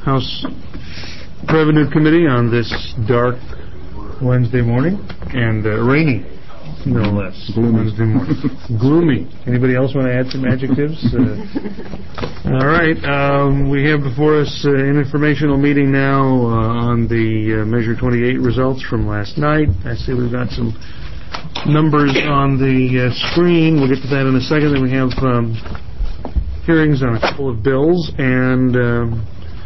House Revenue Committee on this dark Wednesday morning, and rainy, no less, Wednesday morning. Gloomy. Anybody else want to add some adjectives? All right. We have before us an informational meeting now on the Measure 28 results from last night. I see we've got some numbers on the screen. We'll get to that in a second. Then we have hearings on a couple of bills, and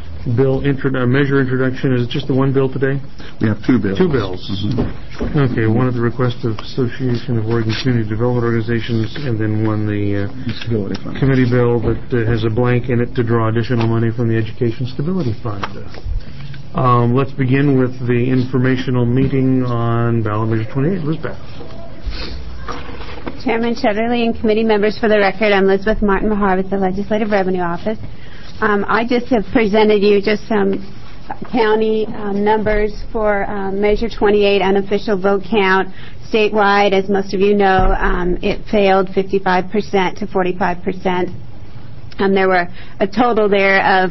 measure introduction. Is it just the one bill today? We have two bills. Two bills. Mm-hmm. Okay, one at the request of Association of Oregon Community Development Organizations, and then one the committee bill that has a blank in it to draw additional money from the Education Stability Fund. Let's begin with the informational meeting on ballot measure 28. Elizabeth. Chairman Shetterly and committee members, for the record, I'm Elizabeth Martin Mahar with the Legislative Revenue Office. I just have presented you just some county numbers for Measure 28 unofficial vote count. Statewide, as most of you know, it failed 55% to 45%. There were a total there of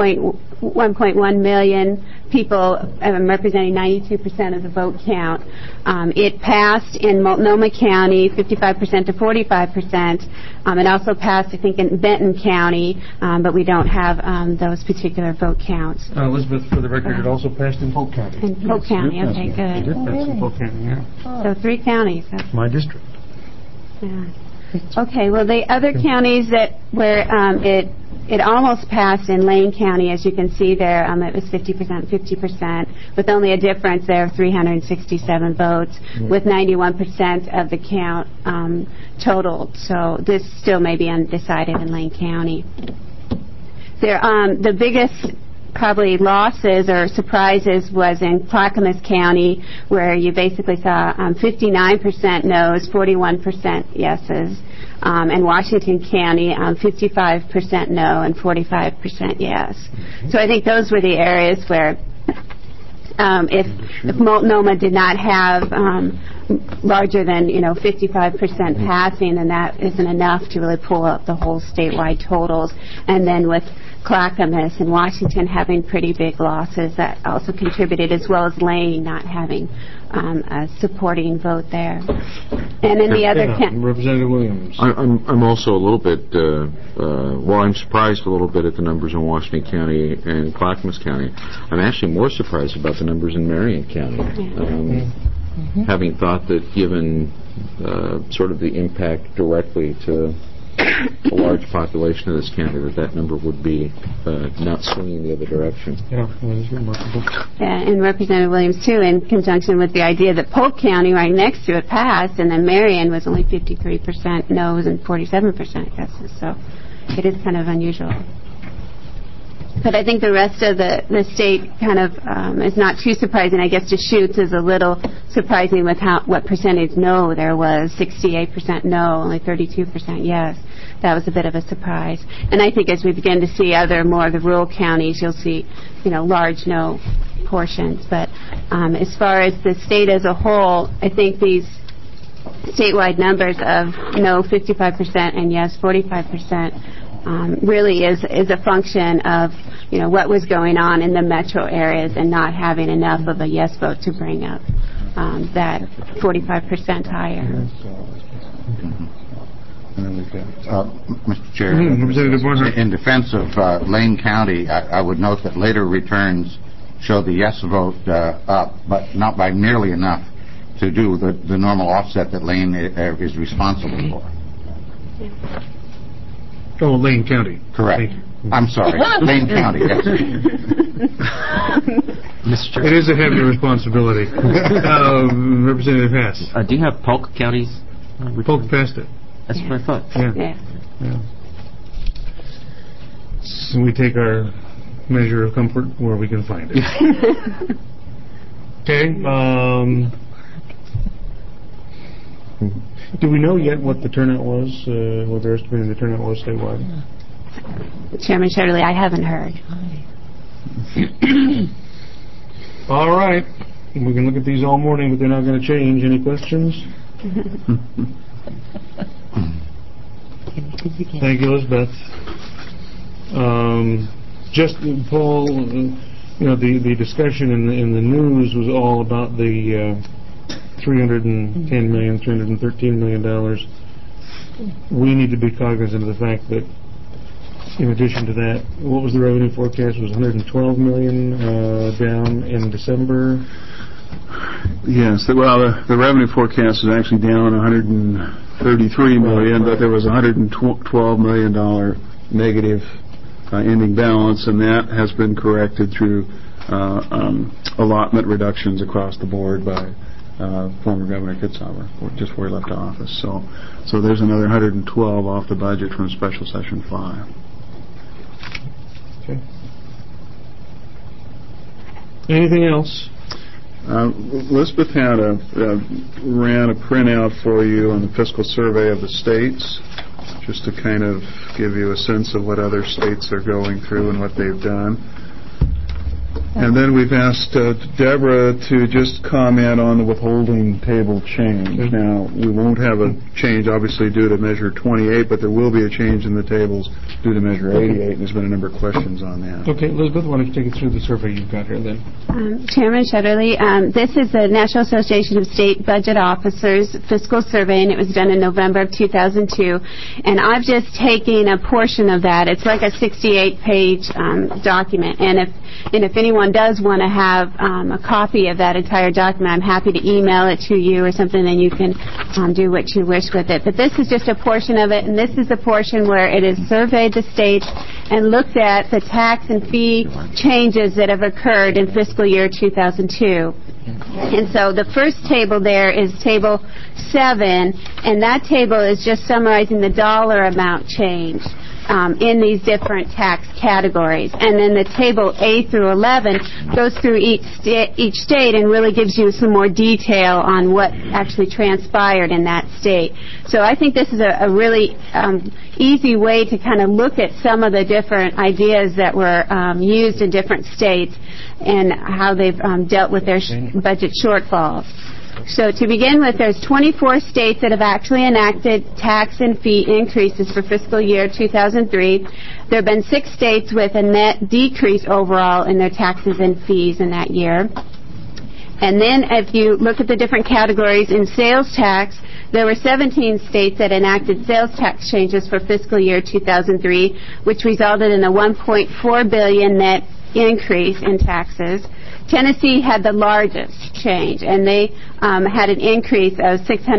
1.1 million people representing 92% of the vote count. It passed in Multnomah County 55% to 45%. It also passed, I think, in Benton County, but we don't have those particular vote counts. Elizabeth, for the record, it also passed in Polk County. In Polk County, okay, good. It did pass in Polk County, yeah. So 3 counties. My district. Yeah. Okay, well, the other counties that where it almost passed in Lane County, as you can see there, it was 50%, 50%, with only a difference there of 367 votes, with 91% of the count totaled. So this still may be undecided in Lane County. The biggest probably losses or surprises was in Clackamas County, where you basically saw 59% no's, 41% yeses, and Washington County 55% no and 45% yes. So I think those were the areas where if Multnomah did not have larger than 55% passing, then that isn't enough to really pull up the whole statewide totals. And then with Clackamas and Washington having pretty big losses, that also contributed, as well as Lane not having a supporting vote there. And in the other Representative Williams. I'm also a little bit, I'm surprised a little bit at the numbers in Washington County and Clackamas County. I'm actually more surprised about the numbers in Marion County. Having thought that given sort of the impact directly to a large population of this county, that number would be not swinging the other direction. Yeah, that is remarkable. Yeah, and Representative Williams, too, in conjunction with the idea that Polk County, right next to it, passed, and then Marion was only 53% no's and 47% yeses. So it is kind of unusual. But I think the rest of the state kind of is not too surprising. I guess Deschutes is a little surprising with what percentage no there was. 68% no, only 32% yes. That was a bit of a surprise. And I think as we begin to see more of the rural counties, you'll see, large no portions. But as far as the state as a whole, I think these statewide numbers of no 55% and yes 45%. Really is a function of what was going on in the metro areas and not having enough of a yes vote to bring up that 45% higher. Mr. Chair, in defense of Lane County, I would note that later returns show the yes vote up, but not by nearly enough to do the normal offset that Lane is responsible for. Oh, Lane County. Correct. I'm sorry. Lane County, yes. Mr. It is a heavy responsibility. Representative Hess. Do you have Polk counties? Polk passed it. That's what I thought. Yeah. So we take our measure of comfort where we can find it. Okay. Do we know yet what the turnout was, what they're estimating the turnout was statewide? Chairman Shetterly, I haven't heard. All right. We can look at these all morning, but they're not going to change. Any questions? Thank you, Elizabeth. just, Paul, the discussion in the news was all about the $310 million, $313 million. We need to be cognizant of the fact that, in addition to that, what was the revenue forecast? It was $112 million down in December. Yes. Well, the revenue forecast is actually down $133 million, but there was a $112 million negative ending balance, and that has been corrected through allotment reductions across the board by former Governor Kitzhaber, just before he left office. So there's another 112 off the budget from Special Session 5. Okay. Anything else? Elizabeth ran a printout for you on the fiscal survey of the states, just to kind of give you a sense of what other states are going through and what they've done. And then we've asked Deborah to just comment on the withholding table change. Now, we won't have a change, obviously, due to Measure 28, but there will be a change in the tables due to Measure 88, and there's been a number of questions on that. Okay, Elizabeth, why don't you take us through the survey you've got here, then? Chairman Shutterly, this is the National Association of State Budget Officers fiscal survey, and it was done in November of 2002. And I've just taken a portion of that. It's like a 68-page document, and if anyone does want to have a copy of that entire document, I'm happy to email it to you or something, and you can do what you wish with it. But this is just a portion of it, and this is the portion where it has surveyed the states and looked at the tax and fee changes that have occurred in fiscal year 2002. And so the first table there is Table 7, and that table is just summarizing the dollar amount change in these different tax categories. And then the table A through 11 goes through each state and really gives you some more detail on what actually transpired in that state. So I think this is a really easy way to kind of look at some of the different ideas that were used in different states and how they've dealt with their budget shortfalls. So to begin with, there's 24 states that have actually enacted tax and fee increases for fiscal year 2003. There have been 6 states with a net decrease overall in their taxes and fees in that year. And then if you look at the different categories in sales tax, there were 17 states that enacted sales tax changes for fiscal year 2003, which resulted in a $1.4 billion net increase in taxes. Tennessee had the largest change, and they had an increase of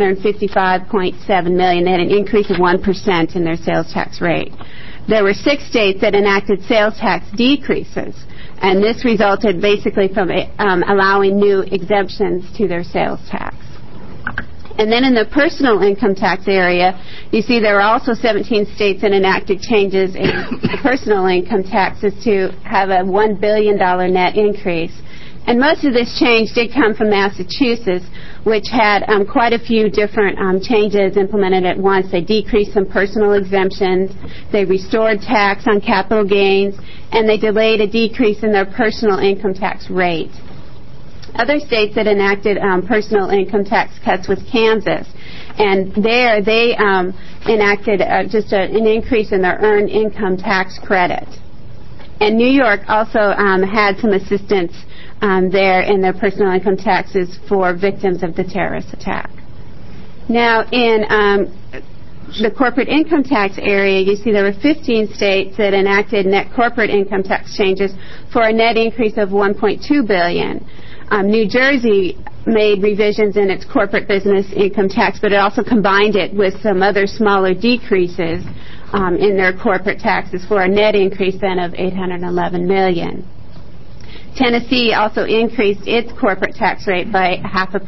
$655.7 million. They had an increase of 1% in their sales tax rate. There were 6 states that enacted sales tax decreases, and this resulted basically from allowing new exemptions to their sales tax. And then in the personal income tax area, you see there were also 17 states that enacted changes in the personal income taxes to have a $1 billion net increase. And most of this change did come from Massachusetts, which had quite a few different changes implemented at once. They decreased some personal exemptions, they restored tax on capital gains, and they delayed a decrease in their personal income tax rate. Other states that enacted personal income tax cuts was Kansas, and there they enacted just an increase in their earned income tax credit. And New York also had some assistance there in their personal income taxes for victims of the terrorist attack. Now, in the corporate income tax area, you see there were 15 states that enacted net corporate income tax changes for a net increase of $1.2 billion. New Jersey made revisions in its corporate business income tax, but it also combined it with some other smaller decreases in their corporate taxes for a net increase then of $811 million. Tennessee also increased its corporate tax rate by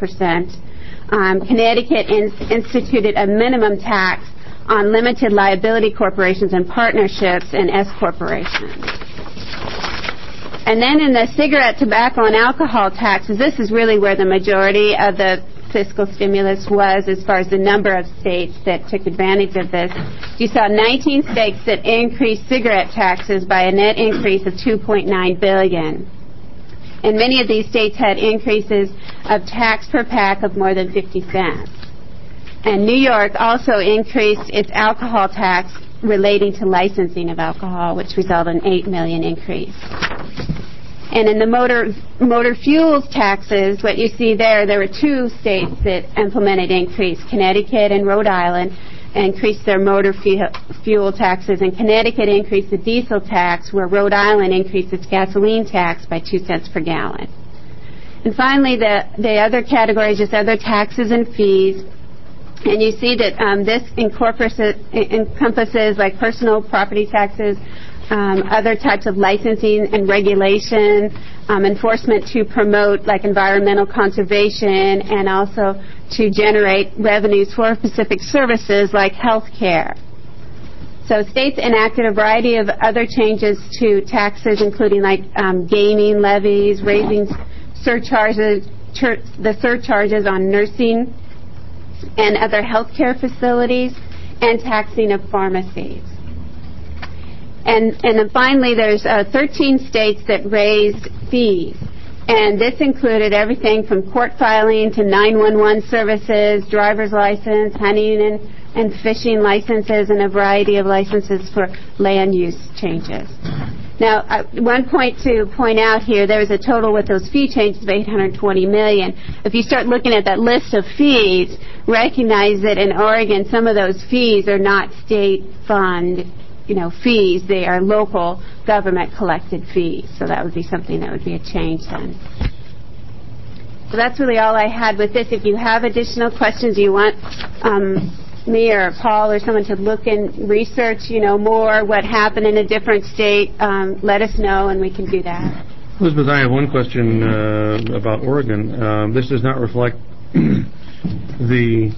0.5%. Connecticut instituted a minimum tax on limited liability corporations and partnerships and S corporations. And then in the cigarette, tobacco, and alcohol taxes, this is really where the majority of the fiscal stimulus was as far as the number of states that took advantage of this. You saw 19 states that increased cigarette taxes by a net increase of $2.9 billion. And many of these states had increases of tax per pack of more than 50 cents. And New York also increased its alcohol tax relating to licensing of alcohol, which resulted in $8 million increase. And in the motor fuels taxes, what you see there were 2 states that implemented increase. Connecticut and Rhode Island increased their motor fuel taxes, and Connecticut increased the diesel tax, where Rhode Island increased its gasoline tax by 2 cents per gallon. And finally, the other categories, just other taxes and fees. And you see that this encompasses like personal property taxes, other types of licensing and regulation, enforcement to promote like environmental conservation, and also to generate revenues for specific services like health care. So states enacted a variety of other changes to taxes, including like gaming levies, raising the surcharges on nursing and other health care facilities, and taxing of pharmacies. And then finally, there's 13 states that raised fees. And this included everything from court filing to 911 services, driver's license, hunting and fishing licenses, and a variety of licenses for land use changes. Now, one point to point out here, there was a total with those fee changes of $820 million. If you start looking at that list of fees, recognize that in Oregon, some of those fees are not state fund, fees. They are local government collected fees. So that would be something that would be a change then. So that's really all I had with this. If you have additional questions, you want me or Paul or someone to look and research, more what happened in a different state, let us know and we can do that. Elizabeth, I have one question about Oregon. This does not reflect the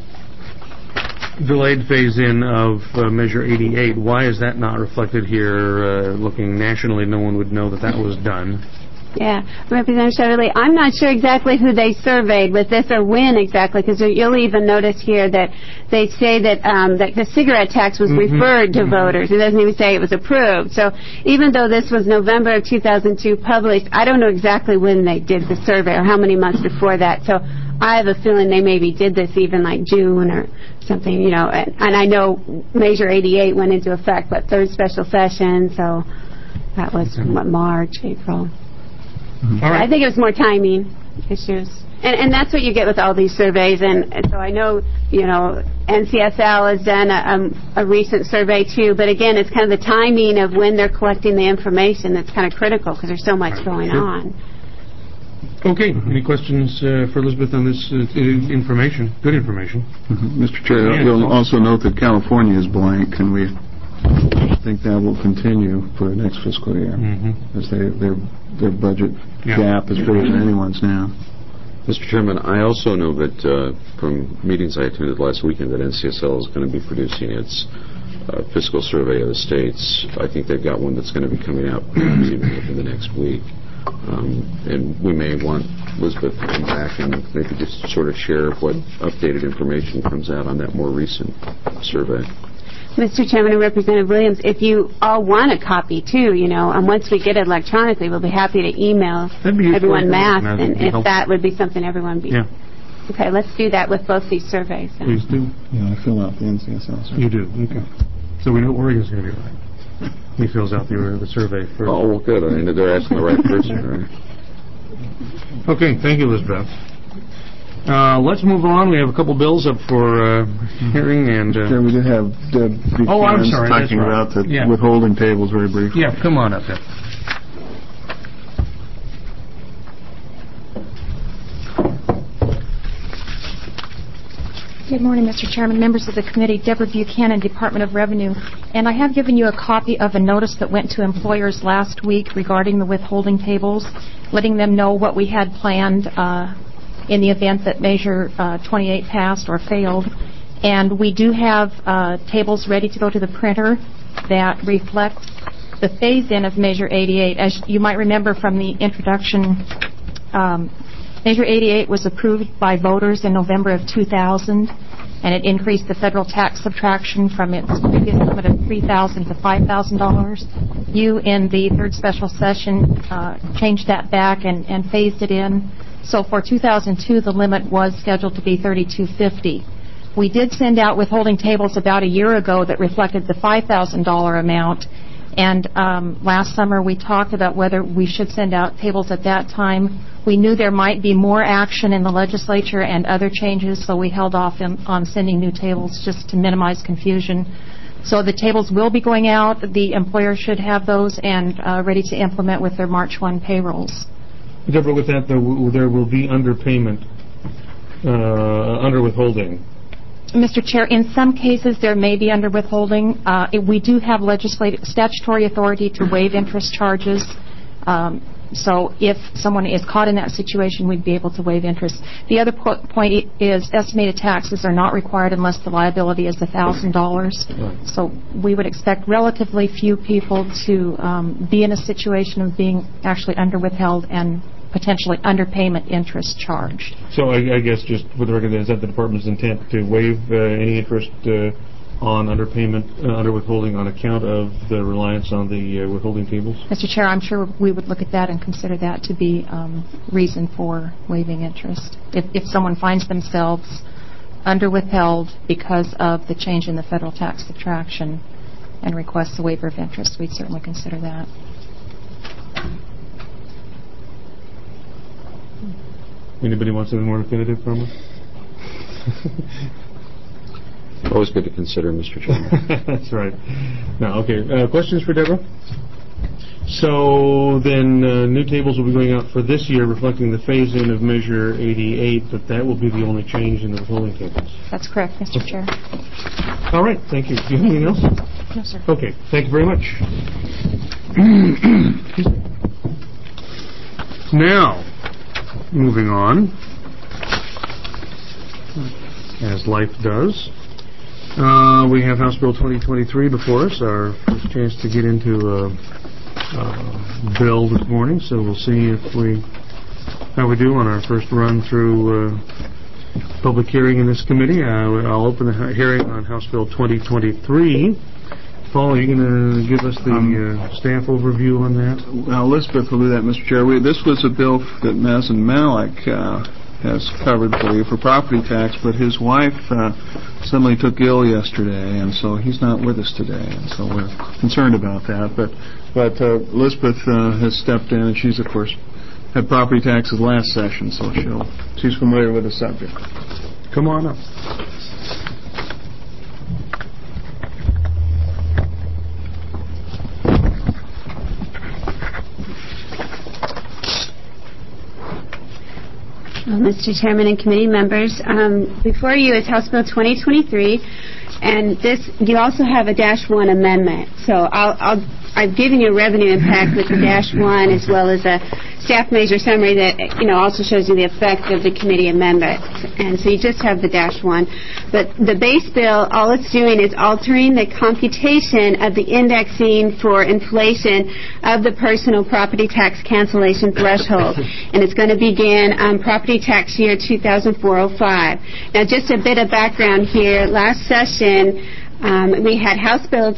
delayed phase-in of Measure 88. Why is that not reflected here? Looking nationally, no one would know that was done. Yeah, Representative Shetterly, I'm not sure exactly who they surveyed with this or when exactly, because you'll even notice here that they say that the cigarette tax was referred to voters. It doesn't even say it was approved. So even though this was November of 2002 published, I don't know exactly when they did the survey or how many months before that. So I have a feeling they maybe did this even like June or something, and I know Measure 88 went into effect, but third special session, so that was March, April. All right. I think it was more timing issues. And that's what you get with all these surveys. And so I know, NCSL has done a recent survey too. But again, it's kind of the timing of when they're collecting the information that's kind of critical because there's so much going on. Okay. Any questions for Elizabeth on this information? Good information. Mr. Chair, we'll also note that California is blank, and we think that will continue for the next fiscal year, as their budget gap is bigger than anyone's now. Mr. Chairman, I also know that from meetings I attended last weekend that NCSL is going to be producing its fiscal survey of the states. I think they've got one that's going to be coming out even within the next week. And we may want Elizabeth to come back and maybe just sort of share what updated information comes out on that more recent survey. Mr. Chairman and Representative Williams, if you all want a copy too, and once we get it electronically, we'll be happy to email everyone mass, and if that would be something everyone would be. Yeah. Okay, let's do that with both these surveys. Then. Please do. Yeah, I fill out the NCSL survey. You do, okay. So we know Oregon's going to be right. He fills out the survey first. Oh, well, good. I mean, they're asking the right person, right? Okay, thank you, Elizabeth. Let's move on. We have a couple bills up for hearing, and Sure, we did have Deb I'm sorry, talking about the withholding tables very briefly. Yeah, come on up there. Good morning, Mr. Chairman, members of the committee, Deborah Buchanan, Department of Revenue. And I have given you a copy of a notice that went to employers last week regarding the withholding tables, letting them know what we had planned in the event that Measure 28 passed or failed. And we do have tables ready to go to the printer that reflect the phase-in of Measure 88. As you might remember from the introduction, Measure 88 was approved by voters in November of 2000, and it increased the federal tax subtraction from its previous limit of $3,000 to $5,000. You, in the third special session, changed that back and phased it in. So for 2002, the limit was scheduled to be $3,250. We did send out withholding tables about a year ago that reflected the $5,000 amount. And last summer we talked about whether we should send out tables at that time. We knew there might be more action in the legislature and other changes, so we held off on sending new tables just to minimize confusion. So the tables will be going out. The employer should have those and ready to implement with their March 1 payrolls. Deborah, with that, there will be underpayment, under withholding. Mr. Chair, in some cases there may be under withholding. We do have statutory authority to waive interest charges. So if someone is caught in that situation, we'd be able to waive interest. The other point is estimated taxes are not required unless the liability is $1,000. Right. So we would expect relatively few people to be in a situation of being actually under withheld and potentially underpayment interest charged. So I guess just for the record, is that the department's intent to waive any interest on underpayment, under withholding on account of the reliance on the withholding tables? Mr. Chair, I'm sure we would look at that and consider that to be reason for waiving interest. If someone finds themselves under withheld because of the change in the federal tax subtraction and requests a waiver of interest, we'd certainly consider that. Anybody want something more definitive from us? Always good to consider, Mr. Chairman. That's right. Now, okay. Questions for Deborah? So then new tables will be going out for this year reflecting the phase-in of Measure 88, but that will be the only change in the withholding tables. That's correct, Mr. Chair. All right. Thank you. Do you have anything else? No, sir. Okay. Thank you very much. Now, moving on, as life does. We have House Bill 2023 before us, our first chance to get into bill this morning, so we'll see how we do on our first run through public hearing in this committee. I'll open the hearing on House Bill 2023. Paul, are you going to give us the staff overview on that? Well, Elizabeth will do that, Mr. Chair. This was a bill that Mazen Malik has covered for you for property tax, but his wife suddenly took ill yesterday, and so he's not with us today, and so we're concerned about that. But Elizabeth has stepped in, and she's, of course, had property taxes last session, so she's familiar with the subject. Come on up. Mr. Chairman and committee members, before you is House Bill 2023, and you also have a -1 amendment. So I've given you a revenue impact with the -1 as well as a staff measure summary that also shows you the effect of the committee amendments. And so you just have the -1. But the base bill, all it's doing is altering the computation of the indexing for inflation of the personal property tax cancellation threshold. And it's going to begin on property tax year 2004-05. Now, just a bit of background here. Last session, we had House Bill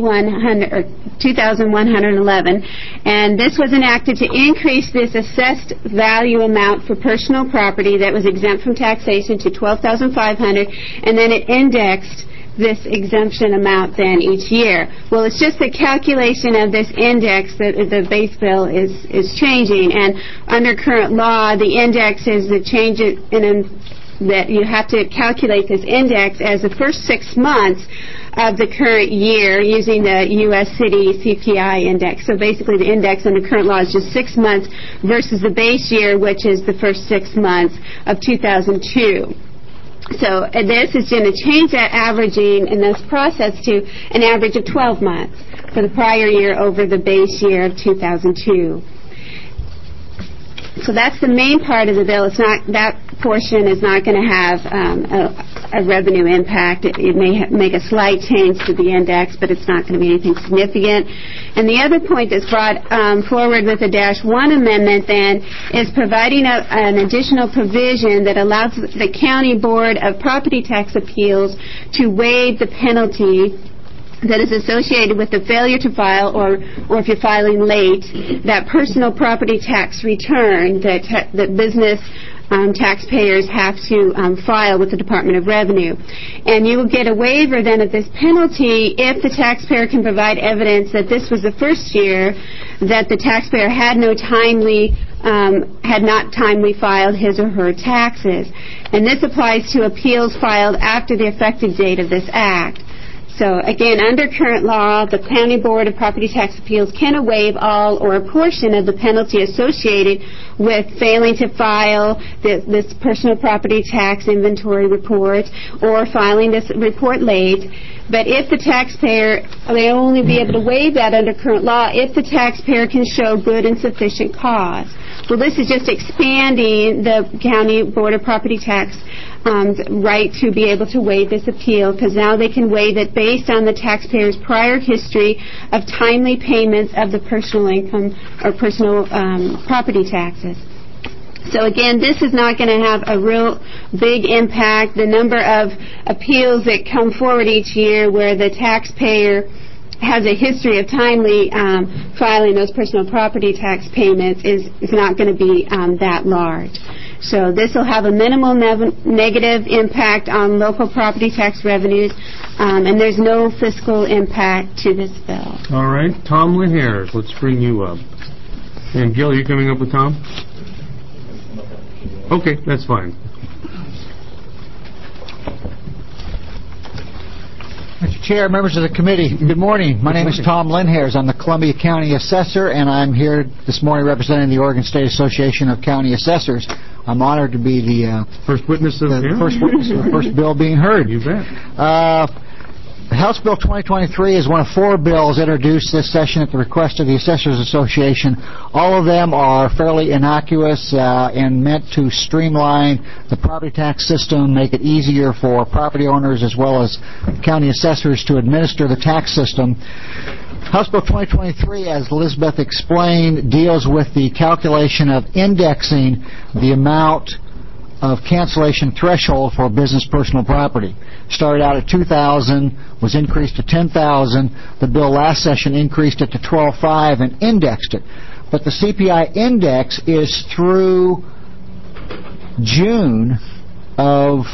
2111, and this was enacted to increase this assessed value amount for personal property that was exempt from taxation to $12,500, and then it indexed this exemption amount then each year. Well, it's just the calculation of this index that the base bill is changing, and under current law, the index is the change that you have to calculate this index as the first 6 months of the current year using the U.S. City CPI index. So basically the index under current law is just 6 months versus the base year, which is the first 6 months of 2002. So this is going to change that averaging in this process to an average of 12 months for the prior year over the base year of 2002. So that's the main part of the bill. That portion is not going to have a revenue impact. It may make a slight change to the index, but it's not going to be anything significant. And the other point that's brought forward with the -1 amendment then is providing an additional provision that allows the County Board of Property Tax Appeals to waive the penalty that is associated with the failure to file, or if you're filing late, that personal property tax return that business taxpayers have to file with the Department of Revenue. And you will get a waiver then of this penalty if the taxpayer can provide evidence that this was the first year that the taxpayer had not timely filed his or her taxes. And this applies to appeals filed after the effective date of this act. So, again, under current law, the County Board of Property Tax Appeals can waive all or a portion of the penalty associated with failing to file this personal property tax inventory report or filing this report late. But if the taxpayer, they only be able to waive that under current law if the taxpayer can show good and sufficient cause. Well, this is just expanding the County Board of Property Tax right to be able to waive this appeal, because now they can waive it based on the taxpayer's prior history of timely payments of the personal income or personal property taxes. So again, this is not going to have a real big impact. The number of appeals that come forward each year where the taxpayer has a history of timely filing those personal property tax payments is not going to be that large. So this will have a minimal negative impact on local property tax revenues, and there's no fiscal impact to this bill. All right, Tom Linhares, let's bring you up. And Gil, are you coming up with Tom? Okay, that's fine. Mr. Chair, members of the committee, good morning. My name is Tom Linhares. I'm the Columbia County Assessor, and I'm here this morning representing the Oregon State Association of County Assessors. I'm honored to be the first witness of the first bill being heard. You bet. House Bill 2023 is one of 4 bills introduced this session at the request of the Assessors Association. All of them are fairly innocuous and meant to streamline the property tax system, make it easier for property owners as well as county assessors to administer the tax system. House Bill 2023, as Elizabeth explained, deals with the calculation of indexing the amount of cancellation threshold for business personal property. Started out at $2,000, was increased to $10,000. The bill last session increased it to $12,500 and indexed it. But the CPI index is through June of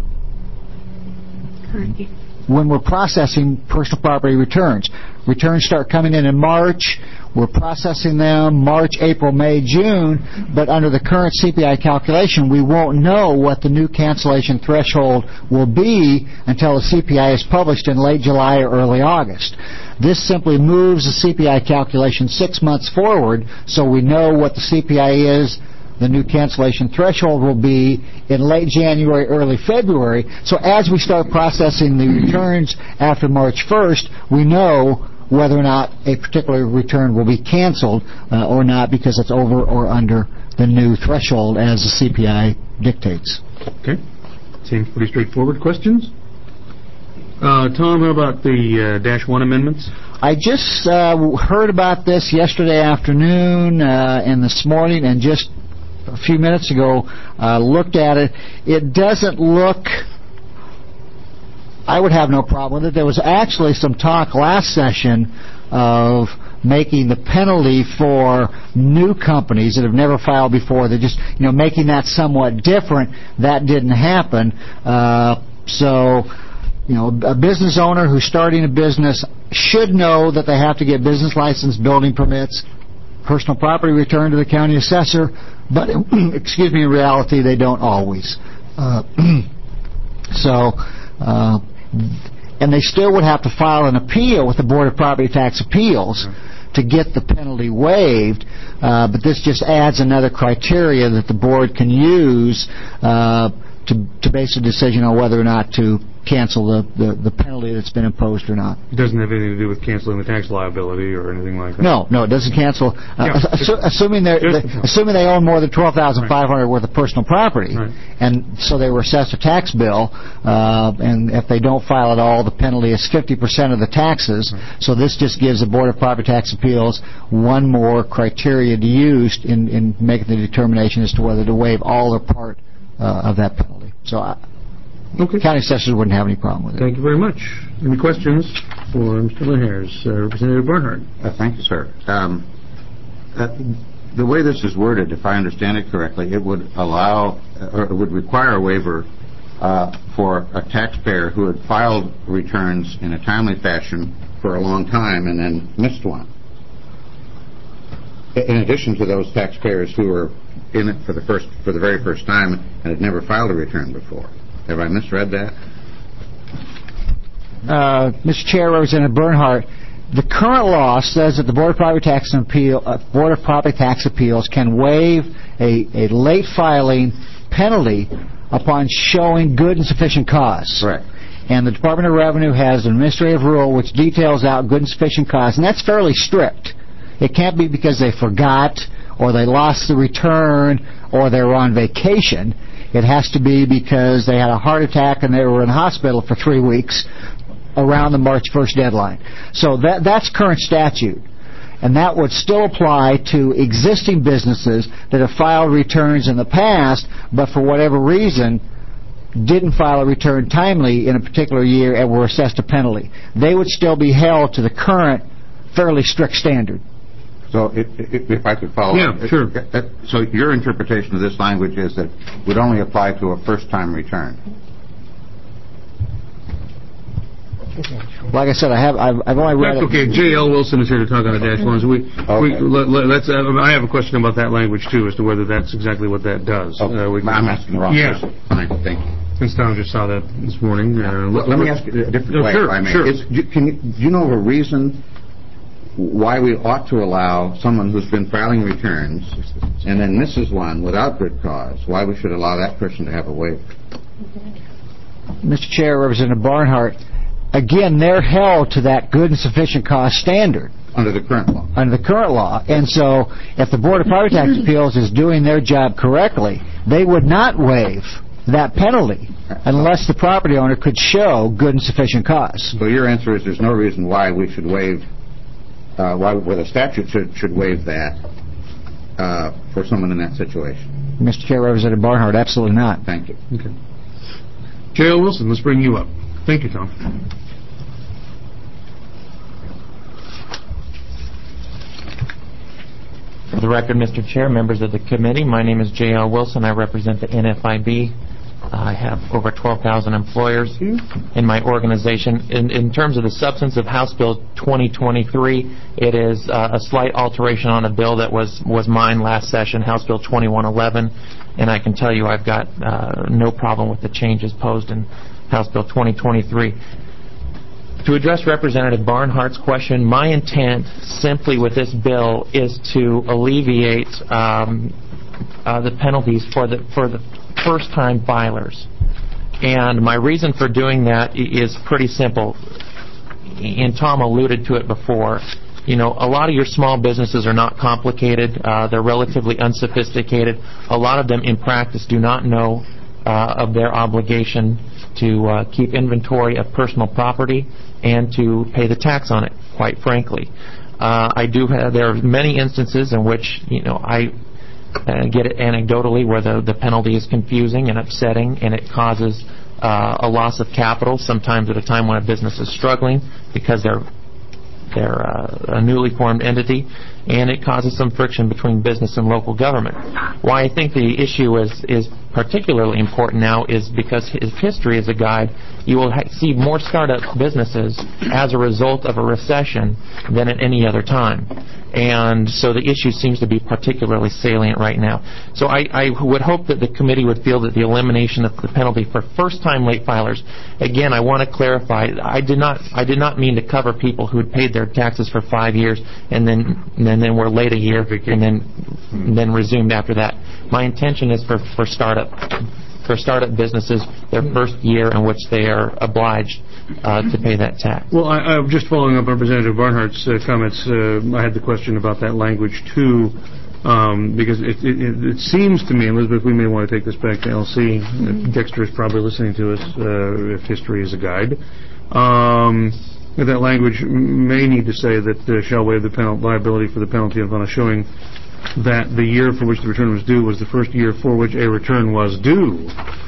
when we're processing personal property returns. Returns start coming in March. We're processing them March, April, May, June, but under the current CPI calculation, we won't know what the new cancellation threshold will be until the CPI is published in late July or early August. This simply moves the CPI calculation 6 months forward so we know what the CPI is, the new cancellation threshold will be in late January, early February. So as we start processing the returns after March 1st, we know whether or not a particular return will be canceled or not because it's over or under the new threshold as the CPI dictates. Okay. Seems pretty straightforward. Questions? Tom, how about the Dash 1 amendments? I just heard about this yesterday afternoon and this morning and just a few minutes ago looked at it. It doesn't look... I would have no problem with it. There was actually some talk last session of making the penalty for new companies that have never filed before. They're just, making that somewhat different. That didn't happen. So, a business owner who's starting a business should know that they have to get business license, building permits, personal property return to the county assessor, but, in reality, they don't always. And they still would have to file an appeal with the Board of Property Tax Appeals to get the penalty waived, but this just adds another criteria that the board can use to base a decision on whether or not to cancel the penalty that's been imposed or not. It doesn't have anything to do with canceling the tax liability or anything like that? No, it doesn't cancel. Assuming they own more than $12,500 worth of personal property, and so they were assessed a tax bill, and if they don't file at all, the penalty is 50% of the taxes. So this just gives the Board of Property Tax Appeals one more criteria to use in making the determination as to whether to waive all or part of that penalty. So county assessors wouldn't have any problem with it. Thank you very much. Any questions for Mr. Linhares? Representative Barnhart. Thank you, sir. The way this is worded, if I understand it correctly, it would allow, or it would require a waiver for a taxpayer who had filed returns in a timely fashion for a long time and then missed one. In addition to those taxpayers who were in it for the very first time and had never filed a return before. Have I misread that? Mr. Chair, Representative Bernhardt, the current law says that the Board of Property Tax Appeals can waive a late filing penalty upon showing good and sufficient cause. Correct. And the Department of Revenue has an administrative rule which details out good and sufficient cause, and that's fairly strict. It can't be because they forgot or they lost the return or they were on vacation. It has to be because they had a heart attack and they were in the hospital for 3 weeks around the March 1st deadline. So that's current statute. And that would still apply to existing businesses that have filed returns in the past, but for whatever reason didn't file a return timely in a particular year and were assessed a penalty. They would still be held to the current fairly strict standard. So if I could follow up. Yeah, sure. So your interpretation of this language is that it would only apply to a first-time return. Like I said, I've only read That's okay. J.L. Wilson is here to talk on the dash lines. I have a question about that language, too, as to whether that's exactly what that does. Okay. I'm asking the wrong person. Fine, thank you. Since Tom just saw that this morning. Let me ask you a different way, sure, if I may. Sure. Do you know of a reason why we ought to allow someone who's been filing returns and then misses one without good cause, why we should allow that person to have a waiver? Mr. Chair, Representative Barnhart, again, they're held to that good and sufficient cause standard. Under the current law. Under the current law. And so if the Board of Property Tax Appeals is doing their job correctly, they would not waive that penalty unless the property owner could show good and sufficient cause. So your answer is there's no reason why we should waive, where the statute should waive that for someone in that situation. Mr. Chair, Representative Barnhart, absolutely not. Thank you. Okay. J.L. Wilson, let's bring you up. Thank you, Tom. For the record, Mr. Chair, members of the committee, my name is J.L. Wilson. I represent the NFIB. I have over 12,000 employers in my organization. In terms of the substance of House Bill 2023, it is a slight alteration on a bill that was mine last session, House Bill 2111, and I can tell you I've got no problem with the changes posed in House Bill 2023. To address Representative Barnhart's question, my intent simply with this bill is to alleviate the penalties for the first-time filers. And my reason for doing that is pretty simple. And Tom alluded to it before. You know, a lot of your small businesses are not complicated. They're relatively unsophisticated. A lot of them in practice do not know of their obligation to keep inventory of personal property and to pay the tax on it, quite frankly. There are many instances in which, I get it anecdotally where the penalty is confusing and upsetting, and it causes a loss of capital, sometimes at a time when a business is struggling because they're a newly formed entity, and it causes some friction between business and local government. Why I think the issue is particularly important now is because if history is a guide, you will see more startup businesses as a result of a recession than at any other time. And so the issue seems to be particularly salient right now. So I would hope that the committee would feel that the elimination of the penalty for first-time late filers, again, I want to clarify, I did not mean to cover people who had paid their taxes for 5 years and then were late a year and then resumed after that. My intention is for startup businesses, their first year in which they are obliged to pay that tax. Well, I'm just following up on Representative Barnhart's comments. I had the question about that language, too, because it seems to me, Elizabeth, we may want to take this back to LC. Dexter is probably listening to us, if history is a guide. That language may need to say that shall waive the liability for the penalty upon a showing that the year for which the return was due was the first year for which a return was due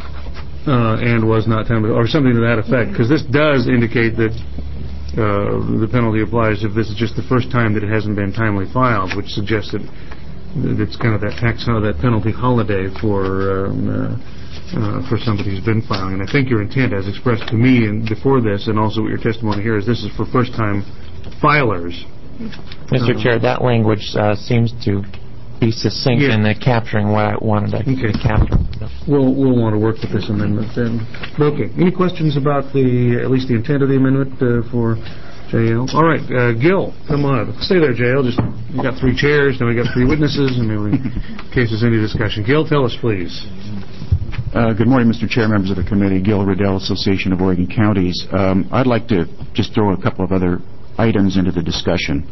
and was not timely, or something to that effect, because this does indicate that the penalty applies if this is just the first time that it hasn't been timely filed, which suggests that it's kind of that that penalty holiday for somebody who's been filing. And I think your intent, as expressed to me and before this, and also what your testimony here is, this is for first-time filers. Mr. Chair, that language seems to be succinct in capturing what I wanted to capture. We'll want to work with this amendment then. Okay. Any questions about at least the intent of the amendment for JL? All right. Gil, come on. Stay there, JL. We got 3 chairs, then we got 3 witnesses, and in case there's any discussion. Gil, tell us, please. Good morning, Mr. Chair, members of the committee. Gil Riddell, Association of Oregon Counties. I'd like to just throw a couple of other items into the discussion.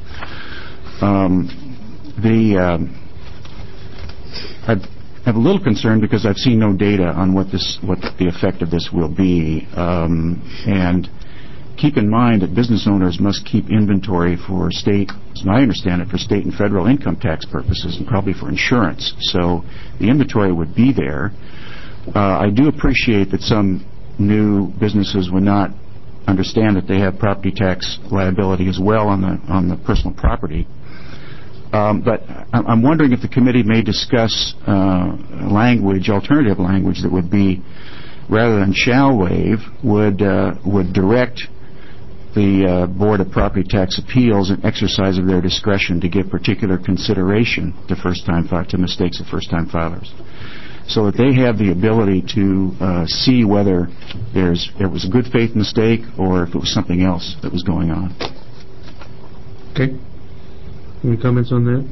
I'm a little concerned because I've seen no data on what the effect of this will be, and keep in mind that business owners must keep inventory for state, as I understand it, for state and federal income tax purposes and probably for insurance. So the inventory would be there. I do appreciate that some new businesses would not understand that they have property tax liability as well on the personal property. But I'm wondering if the committee may discuss alternative language that would be, rather than shall waive, would direct the Board of Property Tax Appeals an exercise of their discretion to give particular consideration to mistakes of first-time filers, so that they have the ability to see whether there was a good faith mistake or if it was something else that was going on. Okay. Any comments on that?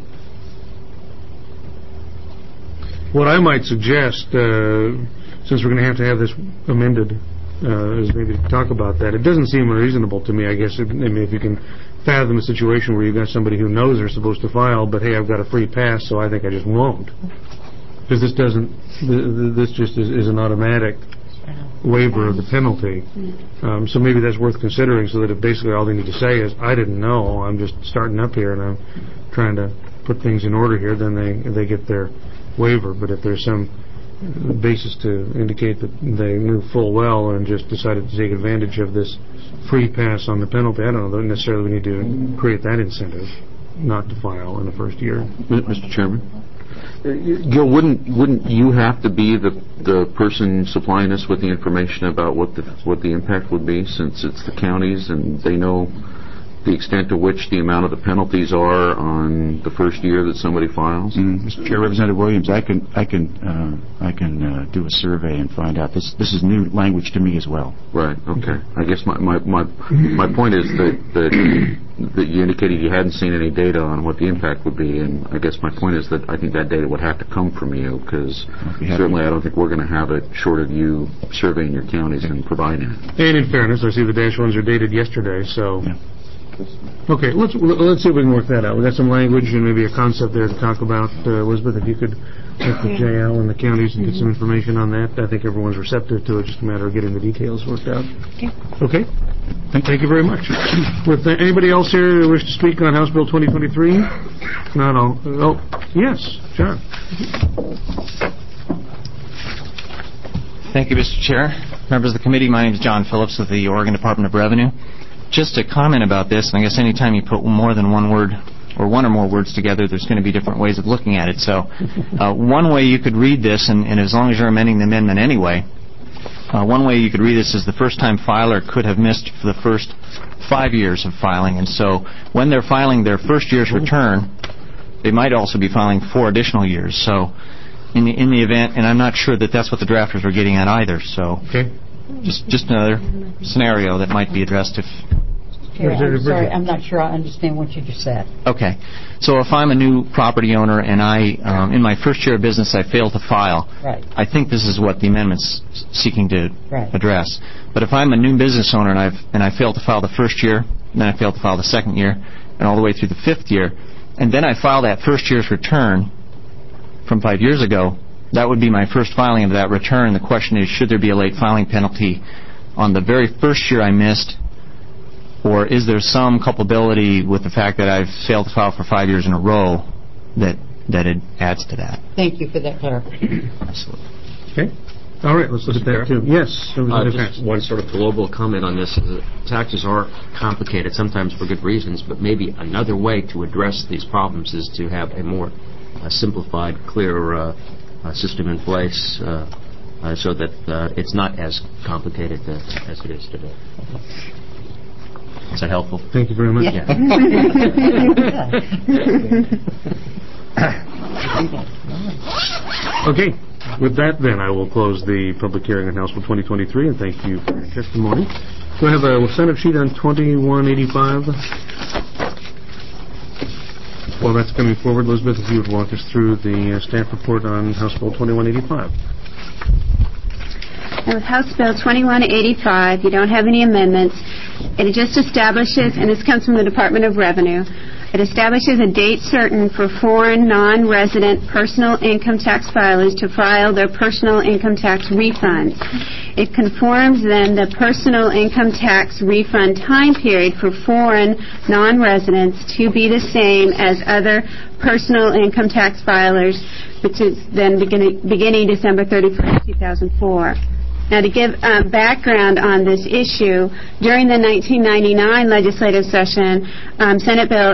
What I might suggest, since we're going to have this amended, is maybe to talk about that. It doesn't seem unreasonable to me, I guess, if you can fathom a situation where you've got somebody who knows they're supposed to file, but hey, I've got a free pass, so I think I just won't. Because this just is an automatic waiver of the penalty. So maybe that's worth considering, so that if basically all they need to say is, I didn't know, I'm just starting up here and I'm trying to put things in order here, then they get their waiver. But if there's some basis to indicate that they knew full well and just decided to take advantage of this free pass on the penalty, I don't know, necessarily we need to create that incentive not to file in the first year. Mr. Chairman? Gil, wouldn't you have to be the person supplying us with the information about what the impact would be, since it's the counties and they know the extent to which the amount of the penalties are on the first year that somebody files? Mr. Chair, Representative Williams, I can do a survey and find out. This is new language to me as well. Right. Okay. I guess my point is that you indicated you hadn't seen any data on what the impact would be, and I guess my point is that I think that data would have to come from you, because certainly I don't think we're going to have it short of you surveying your counties and providing it. And in fairness, I see the dash ones are dated yesterday, so. Yeah. Okay, let's see if we can work that out. We got some language and maybe a concept there to talk about. Elizabeth, if you could work with JL and the counties and get some information on that. I think everyone's receptive to it, just a matter of getting the details worked out. Okay. Thank you very much. With anybody else here who wish to speak on House Bill 2023? No. Oh, yes, John. Thank you, Mr. Chair. Members of the committee, my name is John Phillips of the Oregon Department of Revenue. Just a comment about this, and I guess any time you put more than one word or one or more words together, there's going to be different ways of looking at it. So one way you could read this, and as long as you're amending the amendment anyway, one way you could read this is the first-time filer could have missed for the first 5 years of filing. And so when they're filing their first year's return, they might also be filing 4 additional years. So in the event, and I'm not sure that that's what the drafters were getting at either. So just another scenario that might be addressed if... I'm sorry, I'm not sure I understand what you just said. Okay. So if I'm a new property owner and I, in my first year of business, I fail to file, I think this is what the amendment's seeking to address. But if I'm a new business owner and I fail to file the first year, and then I fail to file the second year, and all the way through the 5th year, and then I file that first year's return from 5 years ago, that would be my first filing of that return. The question is, should there be a late filing penalty on the very first year I missed, or is there some culpability with the fact that I've failed to file for 5 years in a row that it adds to that? Thank you for that clarification. Absolutely. Okay. All right, let's look at that too. Yes. Just one sort of global comment on this. Taxes are complicated, sometimes for good reasons, but maybe another way to address these problems is to have a more simplified, clear system in place so that it's not as complicated as it is today. Is that helpful? Thank you very much. Yeah. Okay. With that, then, I will close the public hearing on House Bill 2023, and thank you for your testimony. Do I have a Senate sheet on 2185? Well, that's coming forward. Elizabeth, if you would walk us through the staff report on House Bill 2185. And with House Bill 2185, you don't have any amendments. It just establishes, and this comes from the Department of Revenue, it establishes a date certain for foreign non-resident personal income tax filers to file their personal income tax refunds. It conforms then the personal income tax refund time period for foreign non-residents to be the same as other personal income tax filers, which is then beginning December 31st, 2004. Now, to give background on this issue, during the 1999 legislative session, Senate Bill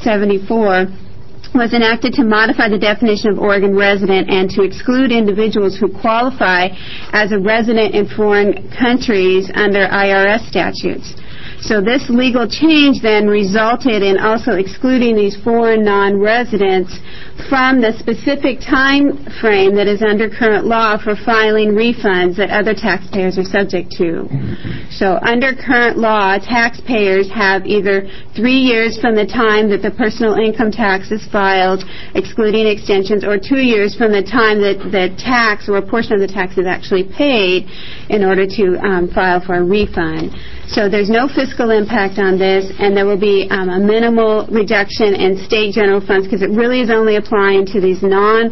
874 was enacted to modify the definition of Oregon resident and to exclude individuals who qualify as a resident in foreign countries under IRS statutes. So this legal change then resulted in also excluding these foreign non-residents from the specific time frame that is under current law for filing refunds that other taxpayers are subject to. So under current law, taxpayers have either 3 years from the time that the personal income tax is filed, excluding extensions, or 2 years from the time that the tax or a portion of the tax is actually paid in order to file for a refund. So there's no fiscal impact on this, and there will be a minimal reduction in state general funds because it really is only applying to these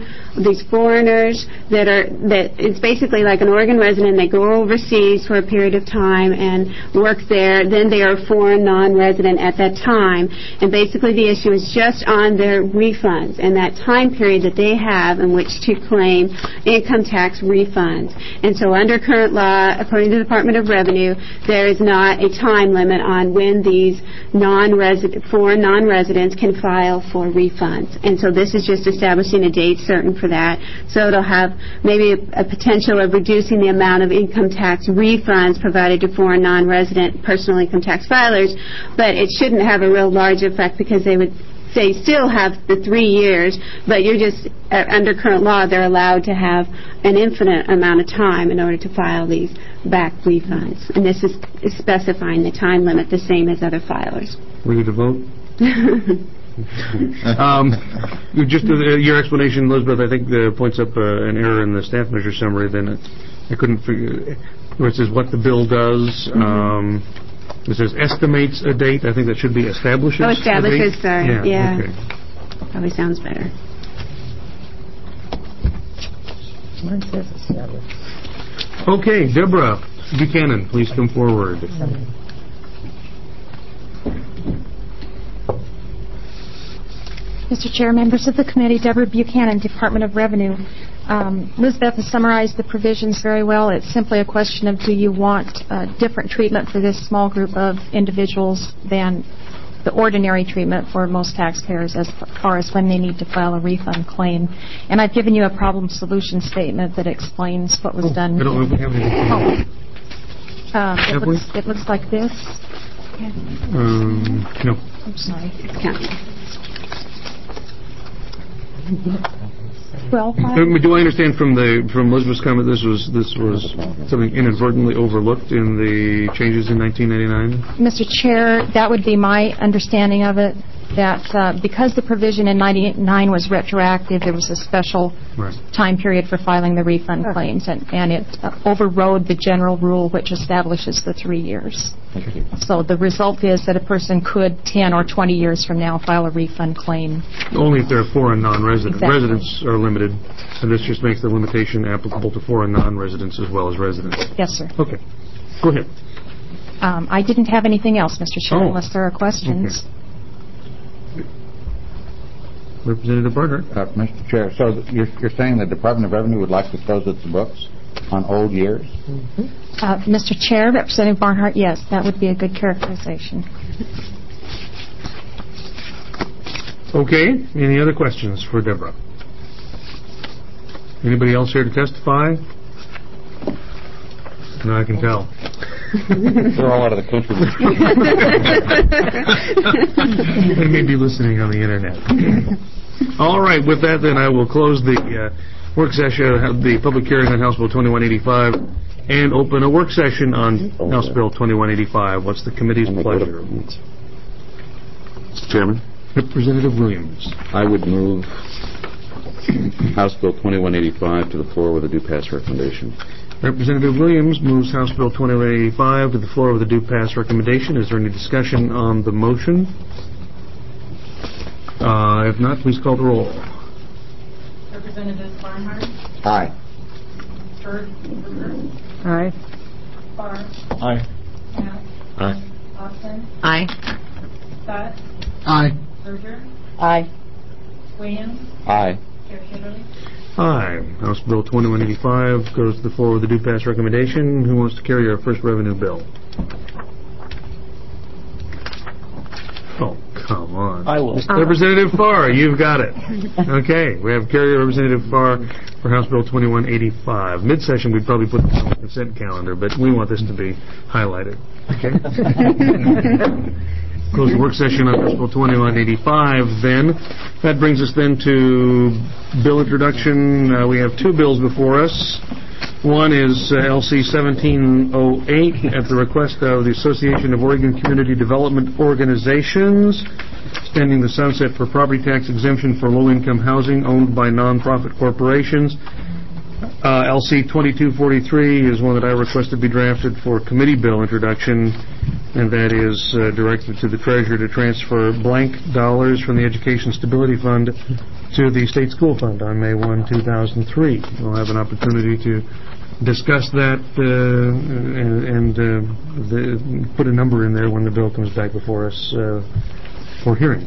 foreigners that it's basically like an Oregon resident. They go overseas for a period of time and work there. Then they are a foreign non-resident at that time, and basically the issue is just on their refunds and that time period that they have in which to claim income tax refunds. And so under current law, according to the Department of Revenue, there is not a time limit on when these foreign non-residents can file for refunds. And so this is just establishing a date certain for that. So it'll have maybe a potential of reducing the amount of income tax refunds provided to foreign non-resident personal income tax filers, but it shouldn't have a real large effect because they would say still have the 3 years, but you're just, under current law, they're allowed to have an infinite amount of time in order to file these back refunds. And this is specifying the time limit the same as other filers. Ready to vote? Just your explanation, Elizabeth, I think points up an error in the staff measure summary. Then I couldn't figure where it says what the bill does. It says estimates a date. I think that should be establishes. Oh, establishes, sorry. Yeah. Okay. Probably sounds better. Mine says establish. Okay, Deborah Buchanan, please come forward. Mr. Chair, members of the committee, Deborah Buchanan, Department of Revenue. Elizabeth has summarized the provisions very well. It's simply a question of do you want different treatment for this small group of individuals than the ordinary treatment for most taxpayers as far as when they need to file a refund claim. And I've given you a problem solution statement that explains what was done. I don't know if we have anything. It looks like this. No. I'm sorry. Well, do I understand from Elizabeth's comment this was something inadvertently overlooked in the changes in 1999? Mr. Chair, that would be my understanding of it, that because the provision in 99 was retroactive, there was a special time period for filing the refund claims, and it overrode the general rule which establishes the 3 years. So the result is that a person could 10 or 20 years from now file a refund claim. Only if they're foreign non-resident. Exactly. Residents are limited, and this just makes the limitation applicable to foreign non-residents as well as residents. Yes, sir. Okay. Go ahead. I didn't have anything else, Mr. Chair, unless there are questions. Okay. Representative Barnhart. Mr. Chair, so you're saying the Department of Revenue would like to close its books on old years? Mr. Chair, Representative Barnhart, yes, that would be a good characterization. Okay. Any other questions for Deborah? Anybody else here to testify? No, I can tell. They're all out of the country. They may be listening on the internet. All right, with that, then I will close the work session, the public hearing on House Bill 2185, and open a work session on House Bill 2185. What's the committee's pleasure? Mr. Chairman? Representative Williams. I would move House Bill 2185 to the floor with a due pass recommendation. Representative Williams moves House Bill 2185 to the floor with a due pass recommendation. Is there any discussion on the motion? If not, please call the roll. Representatives Barnhart. Aye. Byrd. Aye. Barr. Aye. Knapp. Aye. Austin. Aye. Scott. Aye. Berger. Aye. Williams. Aye. Chair Shitterly. Aye. House Bill 2185 goes to the floor with a due pass recommendation. Who wants to carry our first revenue bill? Oh, come on. I will. Representative Farr, you've got it. Okay, we have carrier Representative Farr for House Bill 2185. Mid-session, we'd probably put this on the consent calendar, but we want this to be highlighted. Okay? Close the work session on House Bill 2185 then. That brings us then to bill introduction. We have two bills before us. One is LC 1708 at the request of the Association of Oregon Community Development Organizations, extending the sunset for property tax exemption for low-income housing owned by nonprofit corporations. LC 2243 is one that I requested be drafted for committee bill introduction, and that is directed to the Treasurer to transfer blank dollars from the Education Stability Fund to the State School Fund on May 1, 2003. We'll have an opportunity to discuss that and put a number in there when the bill comes back before us for hearing.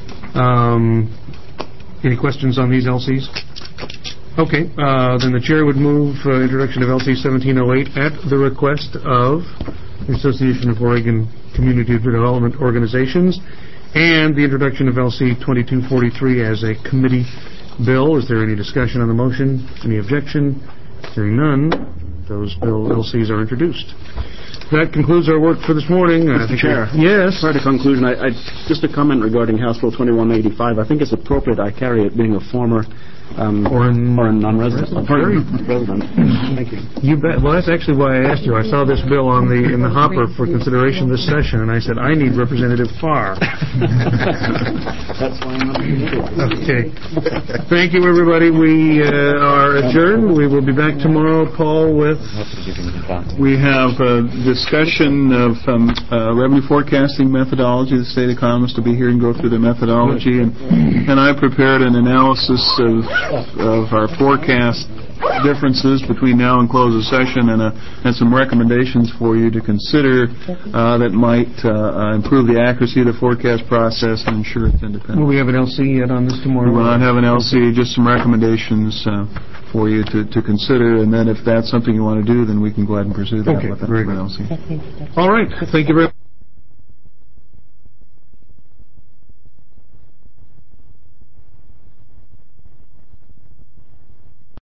Any questions on these LCs? Okay, then the chair would move introduction of LC 1708 at the request of the Association of Oregon Community Development Organizations, and the introduction of LC 2243 as a committee bill. Is there any discussion on the motion? Any objection? Hearing none, those bill LCs are introduced. That concludes our work for this morning. Mr. Chair. Yes. Prior to conclusion, just a comment regarding House Bill 2185. I think it's appropriate I carry it, being a former or a non-resident. Resident. Thank you. You bet. Well, that's actually why I asked you. I saw this bill in the hopper for consideration this session, and I said, I need Representative Farr. That's why I'm not here. Okay. Thank you, everybody. We are adjourned. We will be back tomorrow, Paul, with... We have a discussion of revenue forecasting methodology. The state economist will be here and go through the methodology. And I prepared an analysis of our forecast differences between now and close of session, and some recommendations for you to consider that might improve the accuracy of the forecast process and ensure it's independent. Will we have an LC yet on this tomorrow? We will not have an LC, just some recommendations for you to consider, and then if that's something you want to do, then we can go ahead and pursue that with an LC. All right. Thank you very much.